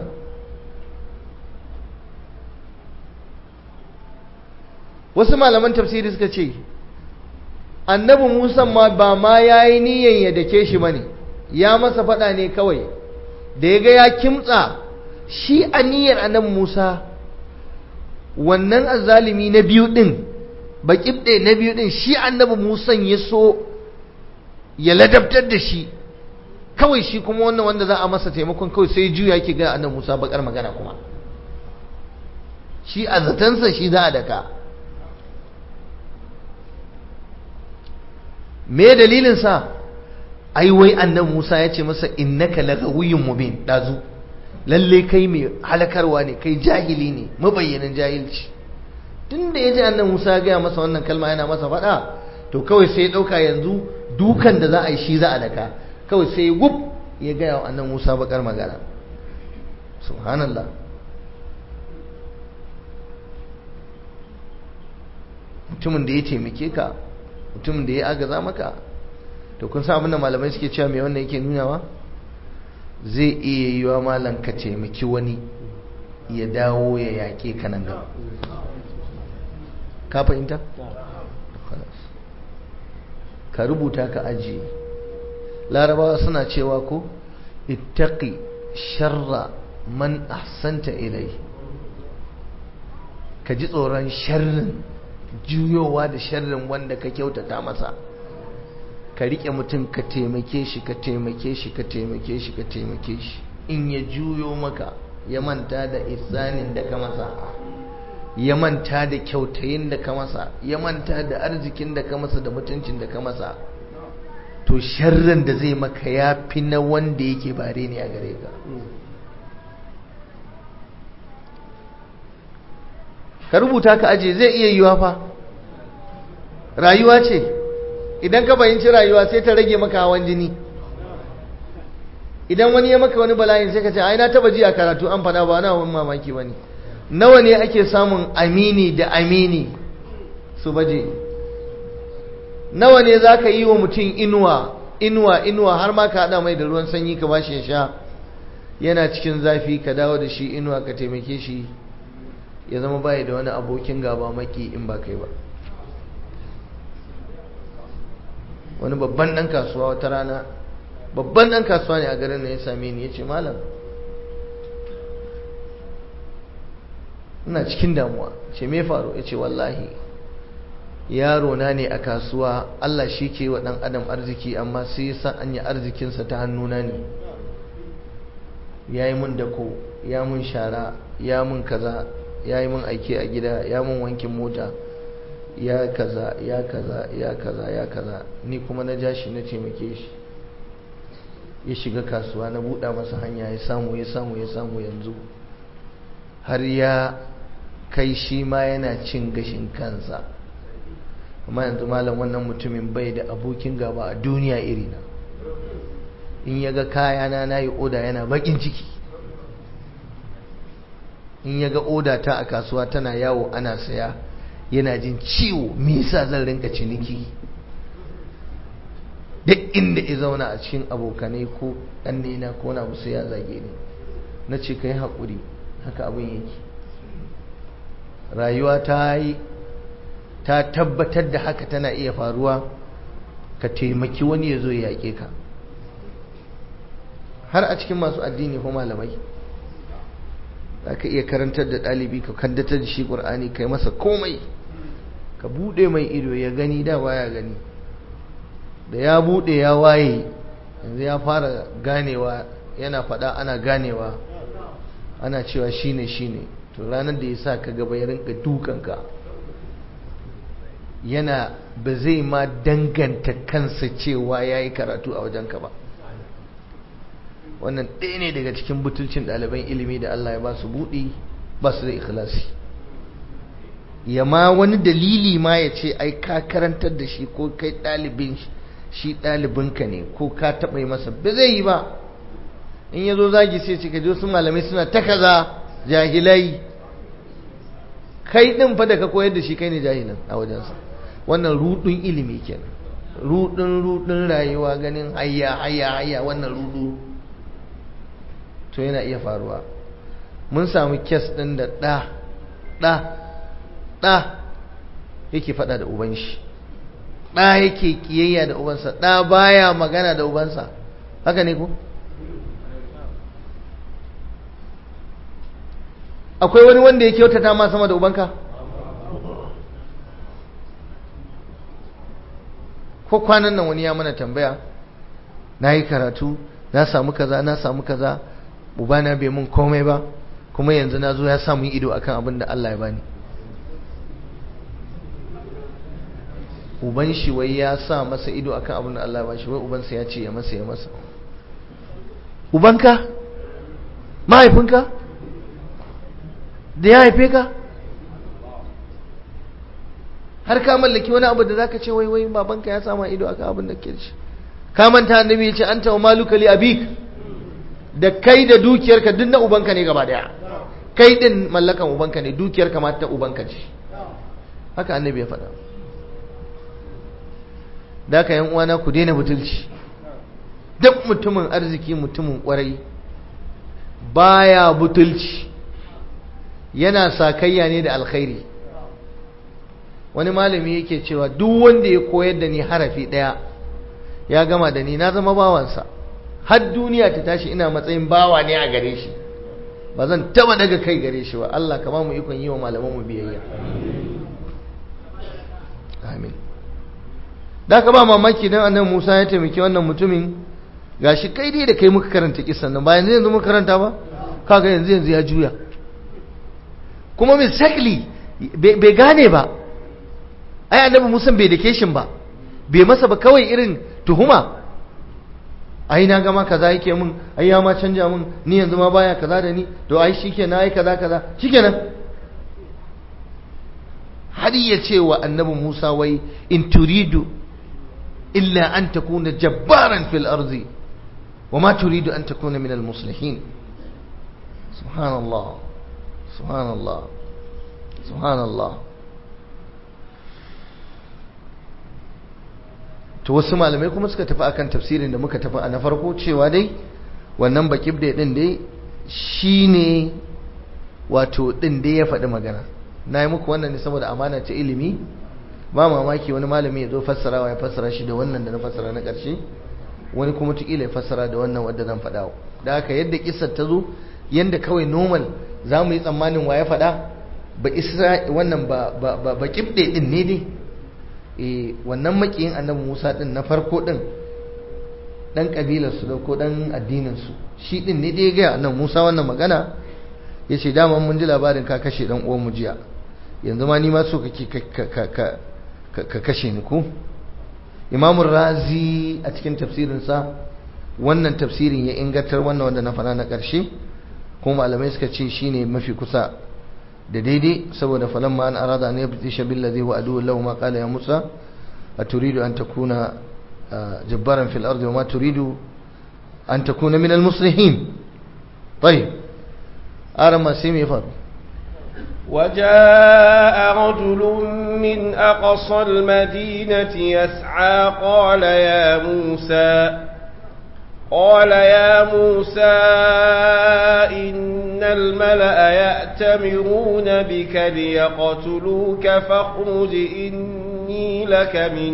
wasu malaman tafsiri suka ce annabi Musa ma ba ma yayi niyyar ya dake shi bane ya masa fada ne kawai da yaga ya kimtsa shi aniyar annabi Musa wannan azzalimi na biyu din bakibde na biyu din shi annabi Musa ya so ya ladabtar da shi kawai shi kuma wannan wanda za a masa taimakon kawai sai juya yake ga annabi Musa bakar magana kuma shi azatansa shi za a daka me dalilin sa ai wai annabi Musa ya ce masa innaka lagawiyyun mubin dazu lalle kai mai halakarwa ne kai jahili ne mabayyanin jahilci tunda yaji annabi Musa ya ga masa wannan kalma yana masa fada to kawai sai ya dauka yanzu dukan da za a yi shi za a daka kawai sai ya gub ya ga wa annabi Musa bakar magana subhanallah mutumin da ya taimake ka mutumin da ya agaza maka to kun san abin da malamai suke cewa me wannan yake nunawa zai iya yiwa malam ka taimaki wani ya dawo ya yake ka nan gaba ka fahimta ka rubuta ka ajiye larabawa suna cewa ko ittaqi sharra man ahsanta ilai ka ji tsoron sharrin juyowa da sharrin wanda ka kyautata masa ka rike mutum ka taimake shi ka taimake shi ka taimake shi ka taimake shi in ya juyo maka ya manta da ihsanin da ka masa ya manta da kyautayin da ka masa ya manta da arzikin da ka masa da mutuncin da ka masa to sharrin da zai maka ya fi na wanda yake bare ne a gare ka ka rubuta ka aje zai iya yiwa fa rayuwa ce idan ka bayyanci rayuwa sai ta rage maka hawan jini idan wani ya maka wani bala'in sai ka ce ai na taba ji a karatu an fada ba na wani mamaki bane nawa ne ake samun amini da amini su baje nawa ne zaka yi wa mutum inuwa inuwa inuwa har ma ka hada mai da ruwan sanyi ka bashi ya sha yana cikin zafi ka dawo da shi inuwa ka taimake shi ya zama bai da wani abokin gaba maki in ba kai ba wani babban dan kasuwa wata rana babban dan kasuwa ne a garin nan ya same ni ya ce malam ina cikin damuwa ce me faru ya ce wallahi yaro na ne a kasuwa Allah shi ke wa dan adam arziki amma sai ya san anya arzikinsa ta hannuna ne ya yi mun dako, ya mun shara, ya mun kaza, ya yi mun aiki a gida, ya mun wankin mota, ya kaza ya kaza ya kaza ya kaza. Ni kuma na ja shi na taimake shi, ya shiga kasuwa, na buɗa masa hanya, ya samu ya samu ya samu yanzu har ya kai shi ma yana cin gashin kansa. amma yanzu malam wannan mutumin bai da abokin gaba a duniya irina. in ya ga kayana na yi oda yana bakin ciki, in ya ga oda ta a kasuwa tana yawo ana saya yana jin ciwo, me yasa zan rinka ciniki. duk inda ya zauna a cikin abokanai ko ɗannena ko na musu ya zage ni. na ce ka yi haƙuri, haka abin yake. rayuwa ta yi ta tabbatar da haka tana iya faruwa, ka taimaki wani ya zo ya yaƙe ka. har a cikin masu addini ko malamai za ka iya karantar da ɗalibi, ka kaddatar da shi ƙur'ani, ka yi masa komai, ka buɗe mai ido ya gani, da baya gani, da ya buɗe ya waye yanzu ya fara ganewa, yana faɗa ana ganewa, ana cewa shine shine. to ranar da ya sa ka gaba ya rinka dukanka, yana ba zai ma danganta kansa cewa ya yi karatu a wajenka ba. wannan ɗaya ne daga cikin butulcin ɗaliban ilimi da Allah ya ba su buɗi, ba su da ikhlasi. ya ma wani dalili ma ya ce ai ka karantar da shi, ko kai ɗalibin shi ɗalibinka ne, ko ka taɓa yi masa, ba zai yi ba. in ya zo zagi sai ce ka ji wasu malamai suna ta kaza, jahilai. kai ɗin fa da ka koyar da shi kai ne jahilin a wajensa. wannan rudin ilimi kenan, rudin rudin rayuwa, ganin hayya hayya hayya, wannan rudu to yana iya faruwa. mun samu kes ɗin da ɗa ɗa ɗa yake faɗa da uban shi, ɗa yake kiyayya da ubansa, ɗa baya magana da ubansa. haka ne ko? akwai wani wanda ya kyautata ma sama da ubanka? ko kwanan nan wani ya mana tambaya, na yi karatu, na samu kaza na samu kaza, ubana bai mun komai ba, kuma yanzu na zo ya samu ido akan abin da Allah ya bani. uban shi wai ya sa masa ido akan abin da Allah ya bashi, wai ubansa ya ce ya masa ya masa. ubanka? mahaifinka? da ya haife ka? har ka mallaki wani abu da zaka ce wai wai babanka ya sama ido akan abin da ke shi? ka manta annabi ya ce anta wa maluka li abik, da kai da dukiyarka duk na ubanka ne gaba daya. kai din mallakan ubanka ne, dukiyarka ma ta ubanka ce. haka annabi ya faɗa. da ka yan uwana ku daina butulci. duk mutumin arziki, mutumin kwarai baya butulci, yana sakayya ne da alkhairi. wani malami yake cewa duk wanda ya koyar da ni harafi daya ya gama da ni, na zama bawansa. har duniya ta tashi ina matsayin bawa ne a gare shi, ba zan taba daga kai gare shi ba. Allah ka ba mu ikon yi wa malaman mu biyayya. amin. da ka ba mamaki dan annabi Musa ya taimaki wannan mutumin, gashi kai dai da kai muka karanta kissan nan, ba yanzu yanzu muka karanta ba, kaga yanzu yanzu ya juya, kuma mistakenly bai gane ba. ai annabi Musa bai dake shin ba, bai masa ba, kawai irin tuhuma. ai na gama kaza yake mun, ai ya ma canja mun, ni yanzu ma baya kaza da ni, to ai shikenan, ai kaza kaza shikenan. har ya ce wa annabi Musa wai in turidu illa an takuna jabbaran fil ardi wa ma turidu an takuna min al muslihin. subhanallah subhanallah subhanallah. to wasu malamai kuma suka tafi akan tafsirin da muka tafi a na farko, cewa dai wannan bakibde din dai shine wato din dai ya faɗi magana. na yi muku wannan ne saboda amana ta ilimi, ba mamaki wani malami ya zo fassarawa ya fassara shi da wannan da na fassara na ƙarshe, wani kuma tukila ya fassara da wannan wadda zan faɗa. da haka yadda kissar ta zo, yadda kawai normal za mu yi tsammanin wa ya faɗa, ba isra wannan ba ba ba kibde din ne dai. eh wannan makiyin annabi Musa din na farko din dan kabilarsu da ko dan addininsu shi din ne dai ga nan Musa wannan magana yace dama mun ji labarin ka kashe dan uwan mu jiya yanzu ma ni ma so kake ka ka ka kashe ni ko Imam Razi a cikin tafsirin sa wannan tafsirin ya ingantar wannan wanda na fara na karshe kuma malamai suka ce shine mafi kusa da daidai saboda falamma an arada an yabtisha billazi wa adu lahu ma qala ya Musa aturidu an takuna jabbaran fil ardi wa ma turidu an takuna min al muslihin طيب أرمى سيمي فضل وجاء رجل من أقصى المدينة يسعى قال يا موسى قال يا موسى إن الملأ يأتمرون بك ليقتلوك فاخرج إني لك من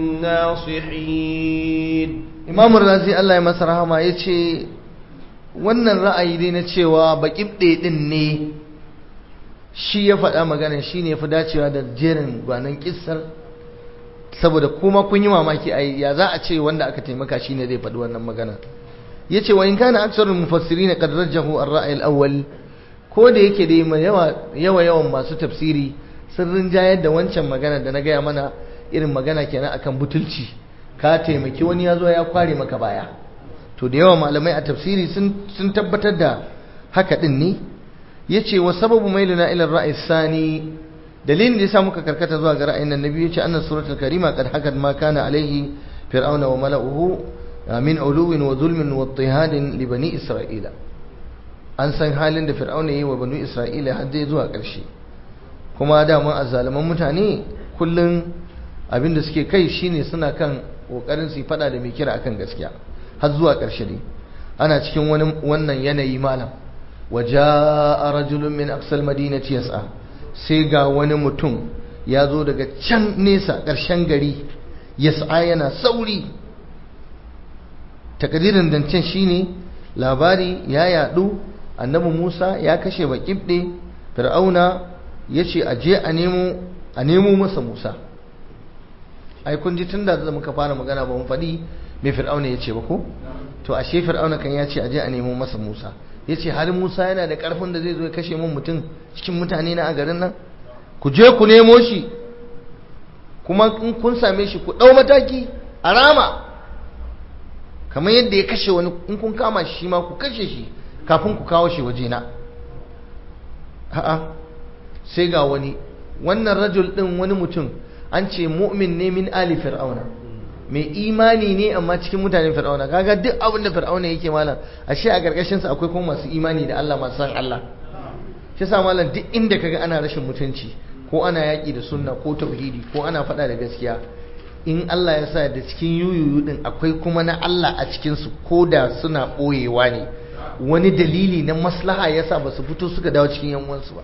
الناصحين إمام الرازي الله يمسرها ما يتشي wannan ra'ayi dai na cewa baƙibɗe ɗin ne shi ya faɗa magana shi ne ya fi dacewa da jerin gwanon kissar saboda kuma kun yi mamaki a ya za a ce wanda aka taimaka shi ne zai faɗi wannan magana ya ce wa in kana aksarul mufassiri na ƙadrar jahu an ra'ayil awwal ko da yake dai mai yawa yawan masu tafsiri sun rinjayar da wancan magana da na gaya mana irin magana kenan akan butulci ka taimaki wani ya zo ya kware maka baya to da yawa malamai a tafsiri sun tabbatar da haka din ne yace wa sababu mailuna ila ar-ra'i sani dalilin da yasa muka karkata zuwa ga ra'ayin annabi yace annas suratul karima qad hakat ma kana alaihi fir'auna wa mala'uhu min uluwin wa zulmin wa ittihadin li bani isra'ila an san halin da fir'auna yayi wa bani isra'ila har dai zuwa ƙarshe kuma da mun azzaliman mutane kullun abinda suke kai shine suna kan kokarin su fada da mai kira akan gaskiya har zuwa ƙarshe ne ana cikin wani wannan yanayi malam waja'a rajulun min aqsal madinati yas'a sai ga wani mutum ya zo daga can nesa ƙarshen gari yas'a yana sauri takadirin dancen shine labari ya yadu annabi Musa ya kashe bakibde fir'auna yace aje a nemo a nemo masa Musa ai kun ji tunda da muka fara magana ba mun faɗi me fir'auna yace ba ko to ashe fir'auna kan yace aje a nemo masa Musa yace har Musa yana da karfin da zai zo ya kashe mun mutum cikin mutane na a garin nan ku je ku nemo shi kuma in kun same shi ku dau mataki a rama kamar yadda ya kashe wani in kun kama shi ma ku kashe shi kafin ku kawo shi waje na a'a sai ga wani wannan rajul din wani mutum an ce mu'min ne min ali fir'auna mai imani ne amma cikin mutanen fir'auna kaga duk abin da fir'auna yake malam ashe a gargashin sa akwai kuma masu imani da Allah masu san Allah shi yasa malam duk inda kaga ana rashin mutunci ko ana yaki da sunna ko tauhidi ko ana faɗa da gaskiya in Allah ya sa da cikin yuyuyu din akwai kuma na Allah a cikin su koda suna boyewa ne wani dalili na maslaha yasa ba su fito suka dawo cikin yan uwansu ba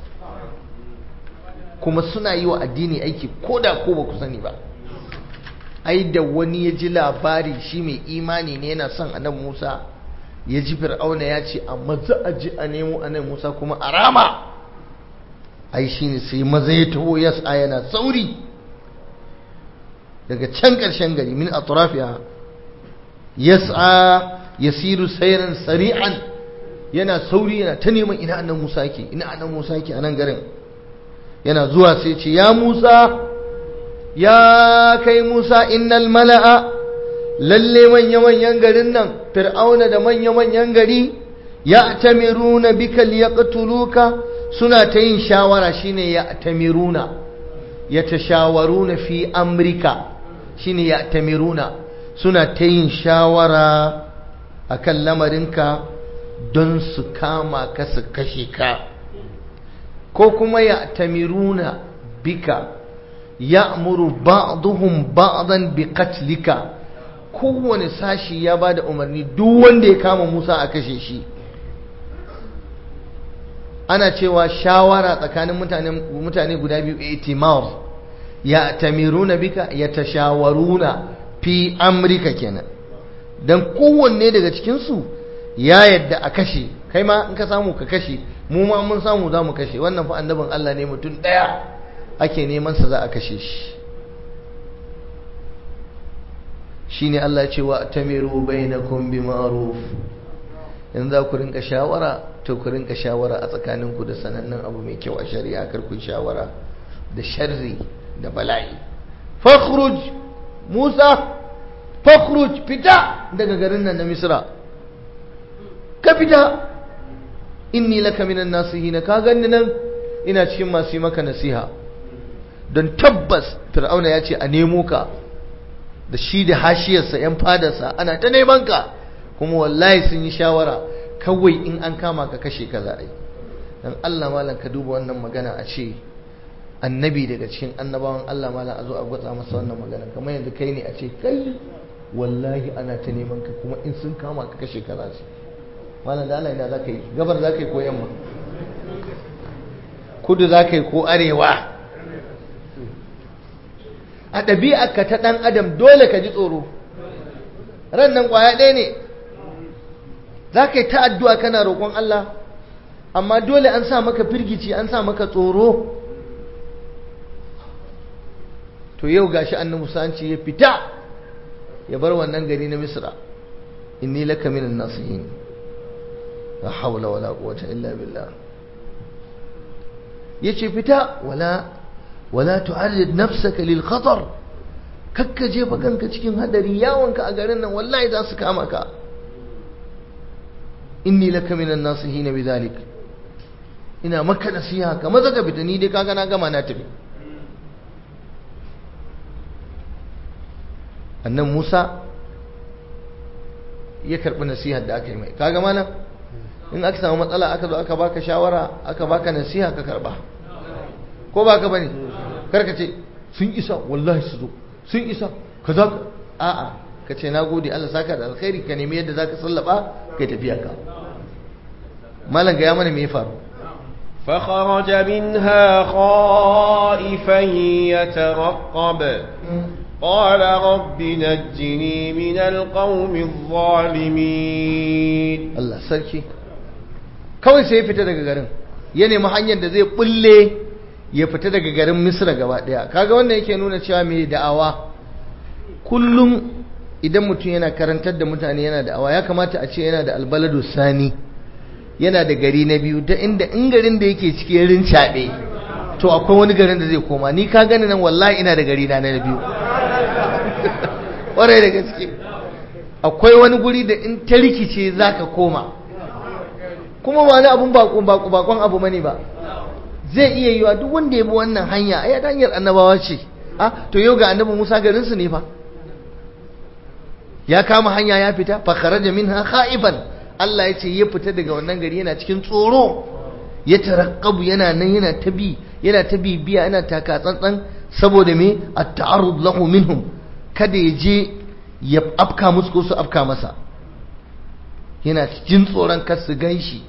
kuma suna yi wa addini aiki koda ko ba ku sani ba ai da wani ya ji labari shi mai imani ne yana son annabi Musa ya ji fir'auna ya ce a maza a ji a nemo annabi Musa kuma a rama ai shine sai maza ya taho yasa yana sauri daga can ƙarshen gari min atrafiha yas'a yasiru sayran sari'an yana sauri yana ta neman ina annabi Musa yake ina annabi Musa yake a nan garin yana zuwa sai ce ya Musa ya kai Musa innal mala'a lalle manya-manyan garin nan fir'auna da manya-manyan gari ya tamiruna bika liyaqtuluka suna ta yin shawara shine ya tamiruna ya tashawaruna fi amrika shine ya tamiruna suna ta yin shawara akan lamarinka don su kama ka su kashe ka ko kuma ya tamiruna bika ya'muru ba'dhum ba'dan biqatlika kowane sashi ya bada umarni duk wanda ya kama Musa a kashe shi ana cewa shawara tsakanin mutane mutane guda biyu itimar ya tamiruna bika ya tashawaruna fi amrika kenan dan kowanne daga cikin su ya yadda a kashe kai ma in ka samu ka kashe mu ma mun samu za mu kashe wannan fa annabin Allah ne mutum daya ake neman sa za a kashe shi shine Allah ya ce wa tamiru bainakum bima'ruf in za ku rinka shawara to ku rinka shawara a tsakaninku da sanannen abu mai kyau a shari'a, kar ku shawara da sharri da bala'i. fakhruj Musa fakhruj, fita daga garin nan na Misra, ka fita, inni laka minan nasihin, ka ganni nan ina cikin masu yi maka nasiha. Don tabbas Fir'auna ya ce a nemo ka da shi da hashiyarsa yan fadarsa ana ta neman ka, kuma wallahi sun yi shawara kawai in an kama ka kashe ka za a yi. Dan Allah malam ka duba wannan magana, a ce annabi daga cikin annabawan Allah malam a zo a gwatsa masa wannan magana, kamar yanzu kai ne a ce kai wallahi ana ta neman ka kuma in sun kama ka kashe ka za su. malam da Allah ina za ka yi, gabar za ka yi ko yamma, kudu za ka yi ko arewa? A ɗabi'arka ta ɗan adam dole ka ji tsoro. Ran nan ƙwaya ɗaya ne, za ka yi ta addu'a kana roƙon Allah, amma dole an sa maka firgici, an sa maka tsoro. To yau gashi annabi Musa an ce ya fita ya bar wannan gari na Misra. Inni laka minan nasihin, la hawla wala quwwata illa billah. Yace fita wala wala tu'arrid nafsaka lil khatar, kakka jefa kanka cikin hadari, yawonka a garin nan wallahi za su kama ka. Inni laka minan nasihin bidhalik, ina maka nasiha ka maza ka fita, ni dai kaga na gama na tafi. Annan Musa ya karbi nasihar da aka yi mai. Kaga malam, in aka samu matsala aka zo aka baka shawara, aka baka nasiha ka karba, ko baka bane? Karka ce sun isa wallahi su zo, sun isa kaza, a'a ka ce nagode Allah saka da alkhairi, ka nemi yadda zaka sallaba kai tafiya ka. Malam ga ya mana me ya faru? فخرج منها خائفا يترقب قال رب نجني من القوم الظالمين. Allah sarki, kawai sai ya fita daga garin, ya nemi hanyar da zai bulle ya fita daga garin Misra gaba daya. Kaga wannan yake nuna cewa mai da'awa kullum idan mutum yana karantar da mutane yana da'awa, ya kamata a ce yana da albaladu sani, yana da gari na biyu, ta inda in garin da yake cikin rincaɓe to akwai wani garin da zai koma. Ni ka gani nan wallahi ina da gari na na biyu ƙwarai da gaske. Akwai wani guri da in ta rikice za ka koma, kuma ba wani abun bakon abu mani ba. Zai iya yiwa duk wanda ya bi wannan hanya, ai ta hanyar annabawa ce. Ah, to yau ga annabi Musa garinsu ne fa, ya kama hanya ya fita, fa kharaja minha khaifan. Allah ya ce ya fita daga wannan gari yana cikin tsoro, ya tarakkabu, yana nan yana tabi yana ta bibiya, yana taka tsantsan, saboda me at-ta'arrud lahu minhum, kada ya je ya afka musu ko su afka masa. Yana cikin tsoron kar su ganshi,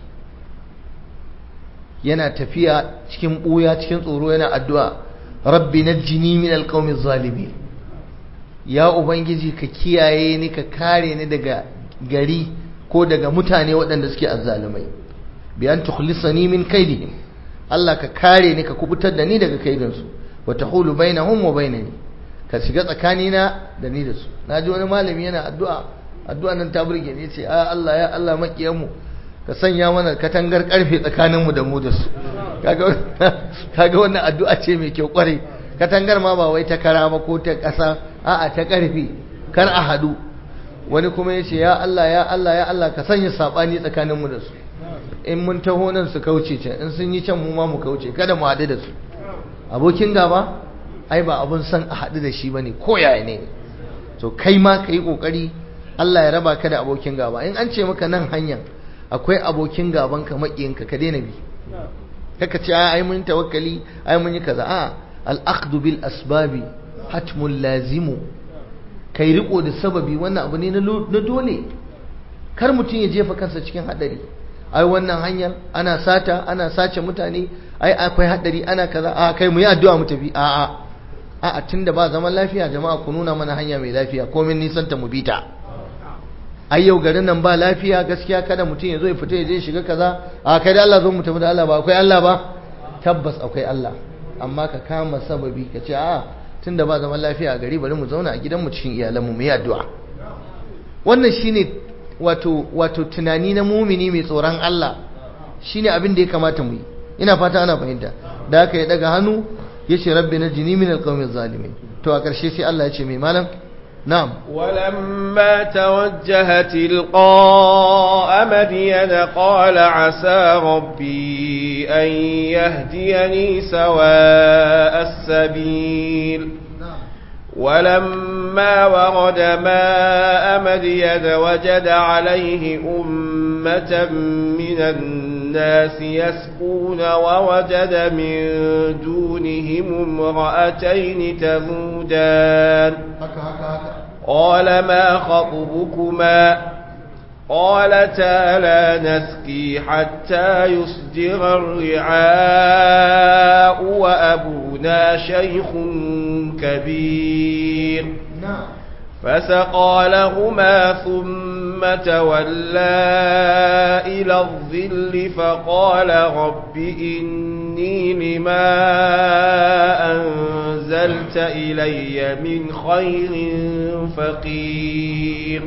yana tafiya cikin buya cikin tsoro, yana addu'a rabbi najjini min alqawmi zalimin, ya ubangiji ka kiyaye ni, ka kare ni daga gari ko daga mutane waɗanda suke azzalumai, bi an tukhlisani min kaidihim, Allah ka kare ni, ka kubutar da ni daga kaidinsu, wa tahulu bainahum wa bainani, ka shiga tsakanina da ni da su. Naji wani malami yana addu'a, addu'a nan ta burge ni, yace a Allah ya Allah makiyan mu ka sanya mana katangar karfe tsakanin mu da mu da su. Kaga kaga wannan addu'a ce mai kyau kware. Katangar ma ba wai ta kara ba ko ta ƙasa, a'a ta karfe, kar a hadu. Wani kuma yace ya Allah ya Allah ya Allah ka sanya sabani tsakanin mu da su, in mun taho nan su kauce can, in sun yi can mu ma mu kauce, kada mu haɗu da su. Abokin gaba ai ba abun san a haɗu da shi bane, ko yaya ne. To kai ma ka yi ƙoƙari Allah ya raba ka da abokin gaba. In an ce maka nan hanyar akwai abokin gaban ka maƙiyinka, ka daina bi. Kaka ce ai mun tawakkali, ai mun yi kaza. A al-akhdhu bil asbabi hatmul lazimu, kai riko da sababi, wannan abu ne na dole. Kar mutum ya jefa kansa cikin hadari. Ai wannan hanyar ana sata, ana sace mutane, ai akwai hadari, ana kaza. A kai mu yi addu'a mu tafi. A a a tunda ba zaman lafiya, jama'a ku nuna mana hanya mai lafiya, komin nisan ta mu bita. Ai yau garin nan ba lafiya, gaskiya kada mutum ya zo ya fita ya je shiga kaza. A kai da Allah zo mu tafi da Allah, ba akwai Allah ba? Tabbas akwai Allah, amma ka kama sababi, ka ce a tunda ba zaman lafiya a gari, bari mu zauna a gidanmu cikin iyalanmu mu yi addu'a. wannan shine wato wato tunani na mumini mai tsoron Allah, shine abin da ya kamata mu yi. Ina fata ana fahimta. Da haka ya daga hannu ya ce rabbi najini min alqawmi zalimin. To a ƙarshe sai Allah ya ce mai malam نعم ولما توجه تلقاء مدين قال عسى ربي أن يهديني سواء السبيل ولما ورد ماء مدين وجد عليه أمة من الناس يسقون ووجد من دونهم امرأتين تذودان قال ما خطبكما قالتا لا نسقي حتى يصدر الرعاء وأبونا شيخ كبير فسقى لهما ثم تولى إلى الظل فقال رب إني لما أنزلت إلي من خير فقير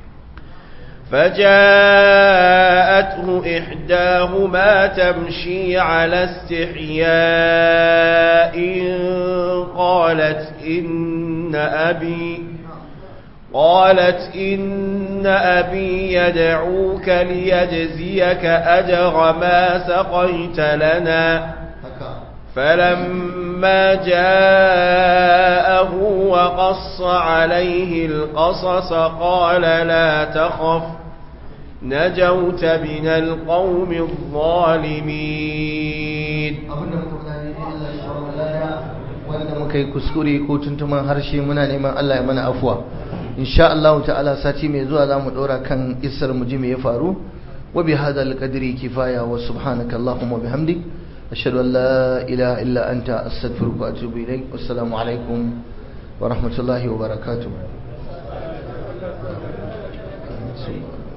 فجاءته إحداهما تمشي على استحياء قالت إن أبي قالت إن أبي يدعوك ليجزيك أجر ما سقيت لنا فلما جاءه وقص عليه القصص قال لا تخف نجوت من القوم الظالمين wanda muka yi kuskure ko tuntuman harshe muna neman Allah ya mana afuwa. insha Allah ta'ala sati mai zuwa zamu dora kan isar mu ji me ya faru. wa bi hadal qadri kifaya wa subhanaka allahumma bihamdik ashhadu an la ilaha illa anta astaghfiruka wa atubu ilaik. Assalamu alaikum wa rahmatullahi wa barakatuh.